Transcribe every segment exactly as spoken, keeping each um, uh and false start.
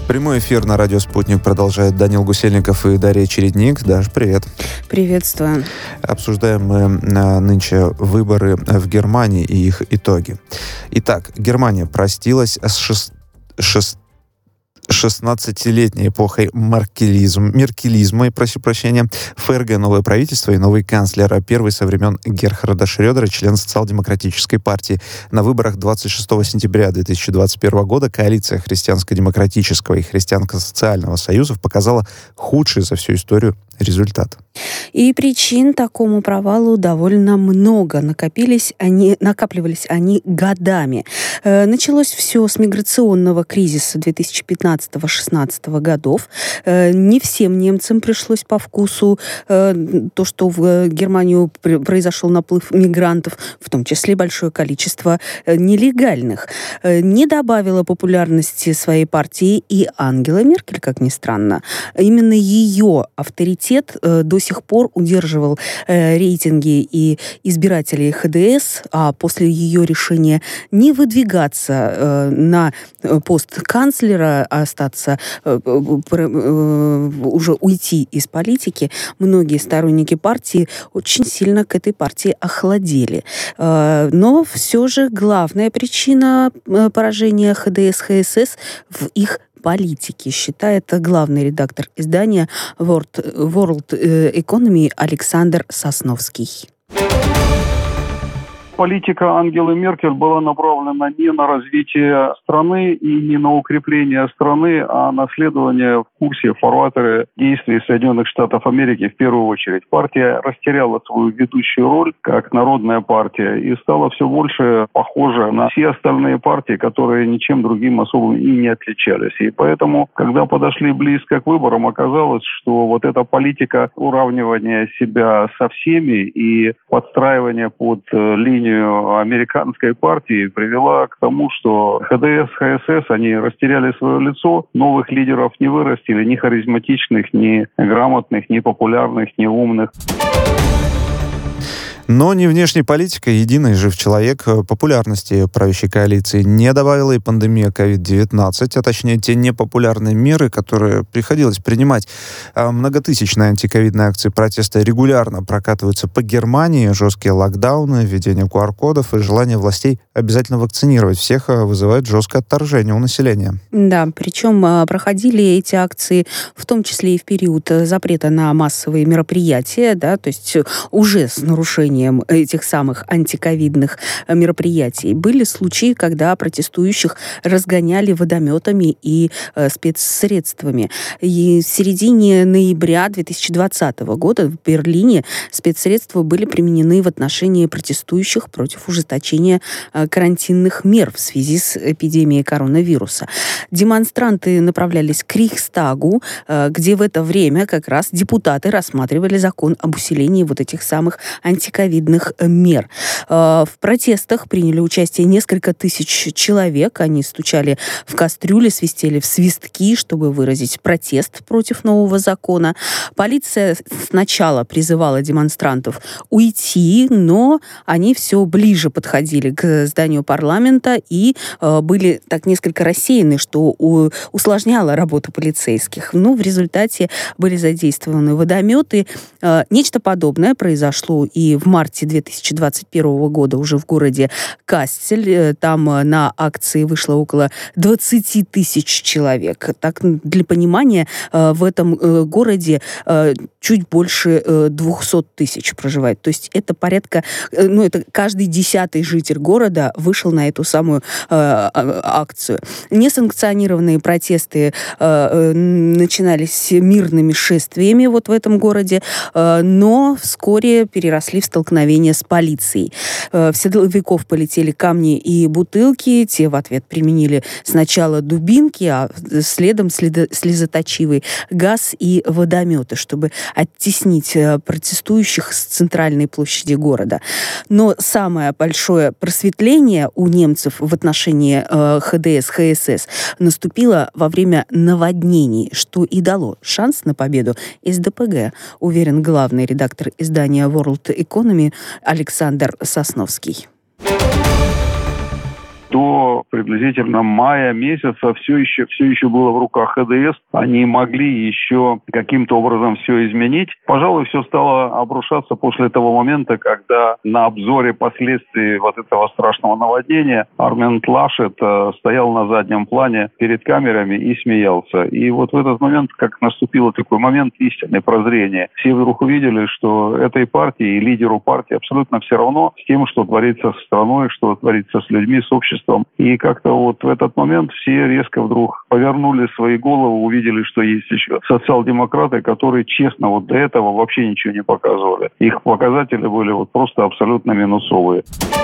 Прямой эфир на радио «Спутник» продолжает Данил Гусельников и Дарья Чередник. Даш, привет. Приветствую. Обсуждаем мы нынче выборы в Германии и их итоги. Итак, Германия простилась с шест... шест... шестнадцатилетней эпохой меркелизм, меркелизма, и, прошу прощения, ФРГ, новое правительство и новый канцлер, первый со времен Герхарда Шрёдера, член социал-демократической партии. На выборах двадцать шестого сентября две тысячи двадцать первого года коалиция Христианско-демократического и Христианско-социального союзов показала худший за всю историю результат. И причин такому провалу довольно много. Накопились они, накапливались они годами. Э, началось все с миграционного кризиса две тысячи пятнадцатого-шестнадцатого годов. Э, не всем немцам пришлось по вкусу э, то, что в Германию произошел наплыв мигрантов, в том числе большое количество э, нелегальных. Э, не добавила популярности своей партии и Ангела Меркель, как ни странно. Именно ее авторитет э, до сих пор удерживал э, рейтинги и избирателей ХДС, а после ее решения не выдвигаться э, на пост канцлера, а остаться, э, э, уже уйти из политики, многие сторонники партии очень сильно к этой партии охладели. Э, но все же главная причина поражения ХДС-ХСС в их политики, считает главный редактор издания World, World Economy Александр Сосновский. Политика Ангелы Меркель была направлена не на развитие страны и не на укрепление страны, а на следование в курсе, в фарватере действий Соединенных Штатов Америки в первую очередь. Партия растеряла свою ведущую роль как народная партия и стала все больше похожа на все остальные партии, которые ничем другим особо и не отличались. И поэтому, когда подошли близко к выборам, оказалось, что вот эта политика уравнивания себя со всеми и подстраивания под линию американской партии привела к тому, что ХДС, ХСС, они растеряли свое лицо, новых лидеров не вырастили, ни харизматичных, ни грамотных, ни популярных, ни умных. Но ни внешняя политика, единый жив человек, популярности правящей коалиции не добавила и пандемия ковид девятнадцать, а точнее те непопулярные меры, которые приходилось принимать. Многотысячные антиковидные акции протеста регулярно прокатываются по Германии, жесткие локдауны, введение ку ар кодов и желание властей обязательно вакцинировать всех вызывает жесткое отторжение у населения. Да, причем проходили эти акции в том числе и в период запрета на массовые мероприятия, да, то есть уже с нарушением этих самых антиковидных мероприятий. Были случаи, когда протестующих разгоняли водометами и э, спецсредствами. И в середине ноября две тысячи двадцатого года в Берлине спецсредства были применены в отношении протестующих против ужесточения э, карантинных мер в связи с эпидемией коронавируса. Демонстранты направлялись к Рейхстагу, э, где в это время как раз депутаты рассматривали закон об усилении вот этих самых антиковидных мер. В протестах приняли участие несколько тысяч человек. Они стучали в кастрюли, свистели в свистки, чтобы выразить протест против нового закона. Полиция сначала призывала демонстрантов уйти, но они все ближе подходили к зданию парламента и были так несколько рассеяны, что усложняло работу полицейских. Ну, в результате были задействованы водометы. Нечто подобное произошло и в марте две тысячи двадцать первого года уже в городе Кастель. Там на акции вышло около двадцать тысяч человек. Так, для понимания, в этом городе чуть больше двести тысяч проживает. То есть это порядка, ну, это каждый десятый житель города вышел на эту самую акцию. Несанкционированные протесты начинались мирными шествиями вот в этом городе, но вскоре переросли в столкновение с полицией. В силовиков полетели камни и бутылки, те в ответ применили сначала дубинки, а следом слезоточивый газ и водометы, чтобы оттеснить протестующих с центральной площади города. Но самое большое просветление у немцев в отношении ХДС, ХСС наступило во время наводнений, что и дало шанс на победу эс дэ пэ гэ, уверен главный редактор издания World Economy Александр Сосновский. до приблизительно мая месяца все еще, все еще было в руках ХДС. Они могли еще каким-то образом все изменить. Пожалуй, все стало обрушаться после того момента, когда на обзоре последствий вот этого страшного наводнения Армен Лашет э, стоял на заднем плане перед камерами и смеялся. И вот в этот момент, как наступил такой момент истины, прозрения, все вдруг увидели, что этой партии и лидеру партии абсолютно все равно с тем, что творится с страной, что творится с людьми, с обществом. И как-то вот в этот момент все резко вдруг повернули свои головы, увидели, что есть еще социал-демократы, которые честно вот до этого вообще ничего не показывали. Их показатели были вот просто абсолютно минусовые.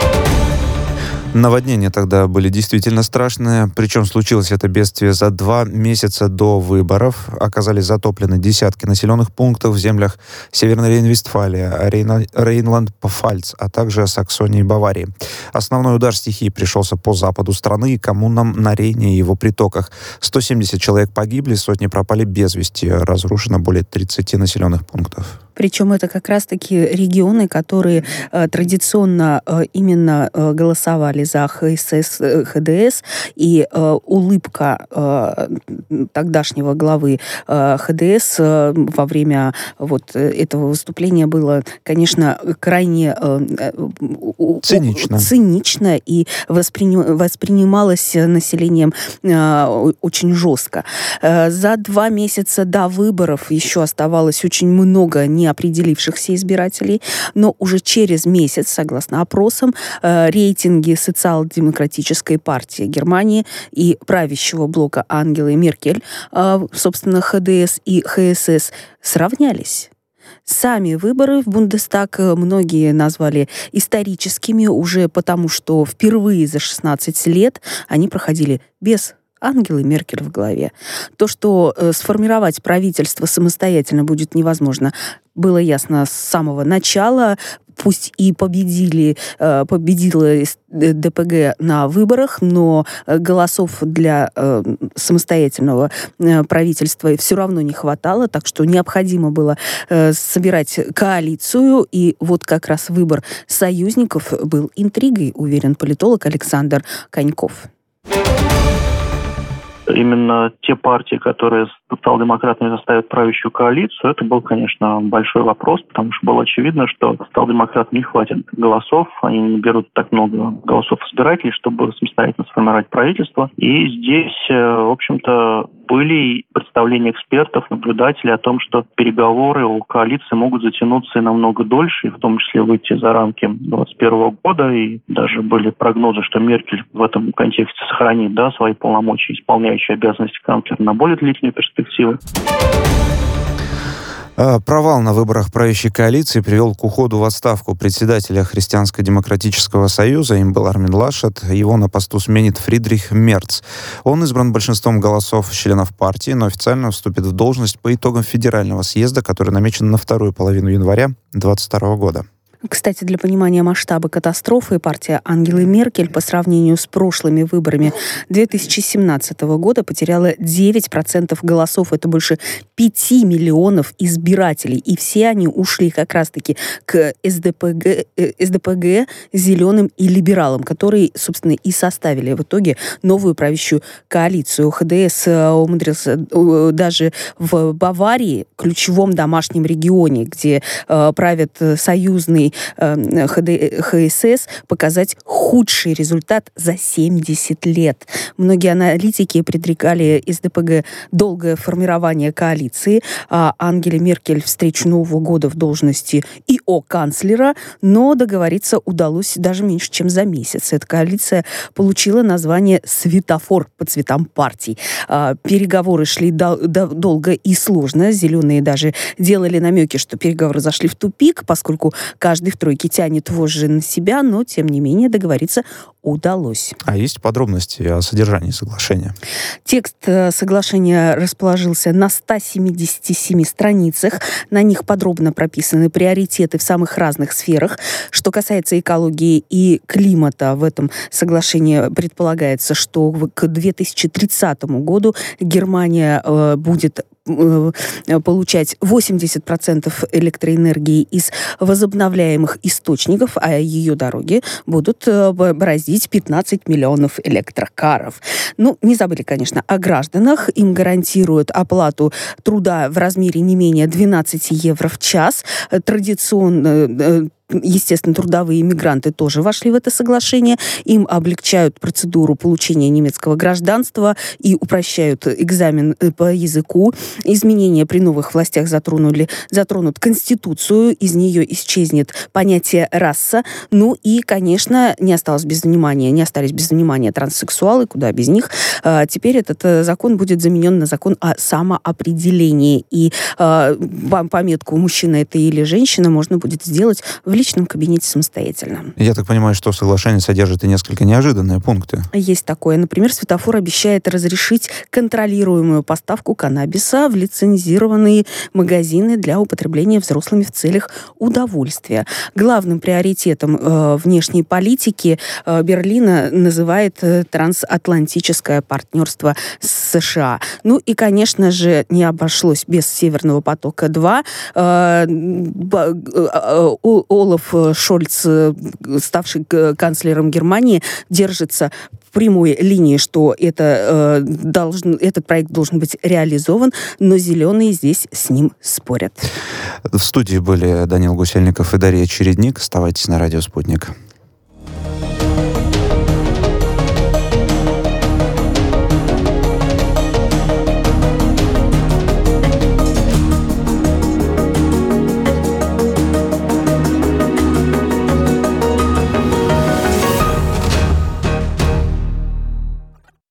Наводнения тогда были действительно страшные, причем случилось это бедствие за два месяца до выборов. Оказались затоплены десятки населенных пунктов в землях Северной Рейн-Вестфалии, Рейнланд-Пфальц, а также Саксонии и Баварии. Основной удар стихии пришелся по западу страны и коммунам на Рейне и его притоках. сто семьдесят человек погибли, сотни пропали без вести, разрушено более тридцати населенных пунктов. Причем это как раз-таки регионы, которые э, традиционно э, именно э, голосовали за ХСС, э, ХДС, и э, улыбка э, тогдашнего главы э, ХДС э, во время вот этого выступления была, конечно, крайне э, цинично. цинично и воспри... воспринималась населением э, очень жестко. Э, за два месяца до выборов еще оставалось очень много не определившихся избирателей, но уже через месяц, согласно опросам, э, рейтинги социал-демократической партии Германии и правящего блока Ангелы Меркель, э, собственно, ХДС и ХСС, сравнялись. Сами выборы в Бундестаг многие назвали историческими уже потому, что впервые за шестнадцать лет они проходили без Ангелы Меркель в главе. То, что э, сформировать правительство самостоятельно будет невозможно, было ясно с самого начала. Пусть и победили, э, победила ДПГ на выборах, но голосов для э, самостоятельного э, правительства все равно не хватало, так что необходимо было э, собирать коалицию, и вот как раз выбор союзников был интригой, уверен политолог Александр Коньков. Именно те партии, которые с социал-демократами составят правящую коалицию, это был, конечно, большой вопрос, потому что было очевидно, что социал-демократам не хватит голосов, они не берут так много голосов избирателей, чтобы самостоятельно сформировать правительство. И здесь, в общем-то, были представления экспертов, наблюдателей о том, что переговоры о коалиции могут затянуться и намного дольше, и в том числе выйти за рамки двадцать первого года. И даже были прогнозы, что Меркель в этом контексте сохранит, да, свои полномочия, исполняющие обязанности канцлера на более длительную перспективу. Провал на выборах правящей коалиции привел к уходу в отставку председателя Христианско-демократического союза, им был Армен Лашет. Его на посту сменит Фридрих Мерц. Он избран большинством голосов членов партии, но официально вступит в должность по итогам федерального съезда, который намечен на вторую половину января две тысячи двадцать второго года. Кстати, для понимания масштаба катастрофы, партия Ангелы Меркель по сравнению с прошлыми выборами две тысячи семнадцатого года потеряла девять процентов голосов. Это больше пяти миллионов избирателей. И все они ушли как раз-таки к СДПГ, СДПГ, зеленым и либералам, которые, собственно, и составили в итоге новую правящую коалицию. ХДС умудрился даже в Баварии, ключевом домашнем регионе, где э, правят союзные ХСС, показать худший результат за семьдесят лет. Многие аналитики предрекали СДПГ долгое формирование коалиции, а Ангеле Меркель встречу Нового года в должности и о канцлера, но договориться удалось даже меньше, чем за месяц. Эта коалиция получила название «Светофор» по цветам партий. Переговоры шли долго и сложно. Зеленые даже делали намеки, что переговоры зашли в тупик, поскольку каждый в тройке тянет вожжи на себя, но, тем не менее, договориться удалось. А есть подробности о содержании соглашения? Текст соглашения расположился на ста семидесяти семи страницах. На них подробно прописаны приоритеты в самых разных сферах. Что касается экологии и климата, в этом соглашении предполагается, что к две тысячи тридцатому году Германия э, будет получать восемьдесят процентов электроэнергии из возобновляемых источников, а ее дороги будут бороздить пятнадцать миллионов электрокаров. Ну, не забыли, конечно, о гражданах. Им гарантируют оплату труда в размере не менее двенадцать евро в час. Традиционно, естественно, трудовые мигранты тоже вошли в это соглашение. Им облегчают процедуру получения немецкого гражданства и упрощают экзамен по языку. Изменения при новых властях затронули, затронут Конституцию. Из нее исчезнет понятие «раса». Ну и, конечно, не осталось без внимания, не остались без внимания транссексуалы, куда без них. А, теперь этот закон будет заменен на закон о самоопределении. И а, пометку «мужчина это или женщина» можно будет сделать в личном кабинете самостоятельно. Я так понимаю, что соглашение содержит и несколько неожиданные пункты. Есть такое. Например, светофор обещает разрешить контролируемую поставку каннабиса в лицензированные магазины для употребления взрослыми в целях удовольствия. Главным приоритетом э, внешней политики э, Берлина называет э, трансатлантическое партнерство с США. Ну и, конечно же, не обошлось без Северного потока-два. Э, э, Олаф Шольц, ставший канцлером Германии, держится в прямой линии, что это, э, должен, этот проект должен быть реализован, но зеленые здесь с ним спорят. В студии были Данил Гусельников и Дарья Чередник. Оставайтесь на радио «Спутник».